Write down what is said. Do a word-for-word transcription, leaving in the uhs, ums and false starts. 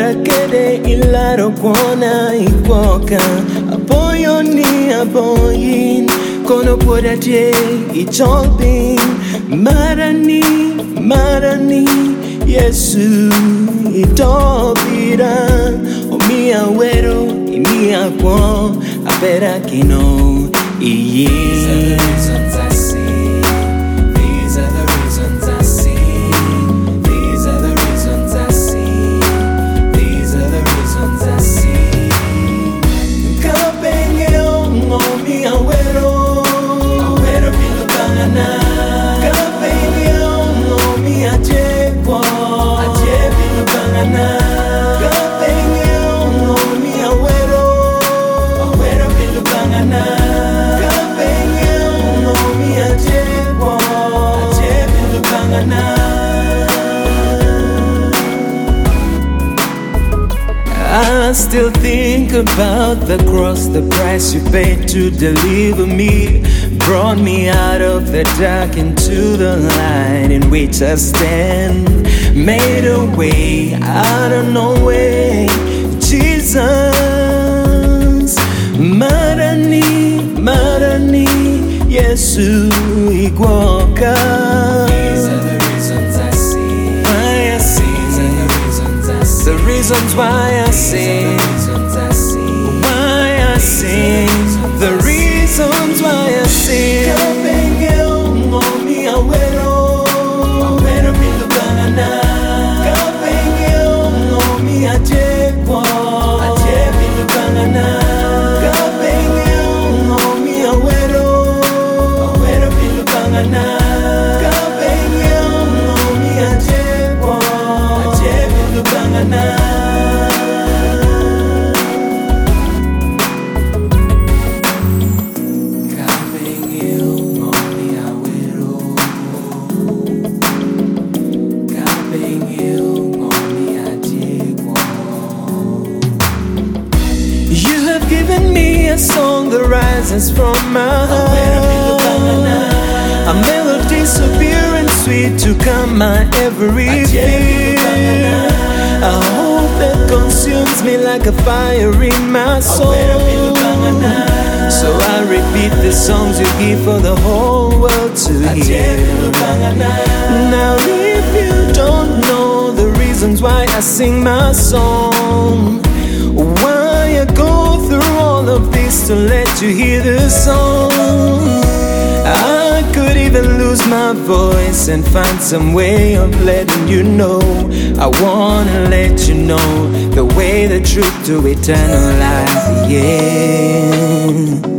Barakede ilaro kuona ikoka Apoyo ni apoyin Kono podate ichobin Marani, marani Yesu itobira Omia wero, imia kwa Apera kino iye. These are the reasons I sing. These are the reasons I sing. These are the reasons I sing. These are the reasons I sing. Kapenge ongo mi awero Awero pilo kangana Kapenge ongo mi achekwa Ache pilo kangana Kapenge ongo mi awero Awero pilo kangana Kapenge ongo mi achekwa Ache pilo kangana. I still think about the cross, the price you paid to deliver me. Brought me out of the dark into the light in which I stand. Made a way out of no way. Jesus, Marani, Marani, Yesu iguoka. These are the reasons I sing. Why I These are the reasons I sing. The reasons why I sing. Why I sing, the reasons why I sing. Kapenge ongo mi awero, awero pilo kangana. Kapenge ongo mi achekwa, ache pilo kangana. Kapenge ongo mi awero, awero pilo kangana. Kapenge ongo mi achekwa, ache pilo kangana. You have given me a song that rises from my heart, a melody so pure and sweet to calm my every fear, a hope that consumes me like a fire in my soul. So I repeat the songs you give for the whole world to hear. Now if you don't know the reasons why I sing my song, why I go through all of this to let you hear the song, I could even lose my voice and find some way of letting you know. I wanna let you know the way, the truth to eternal life, yeah.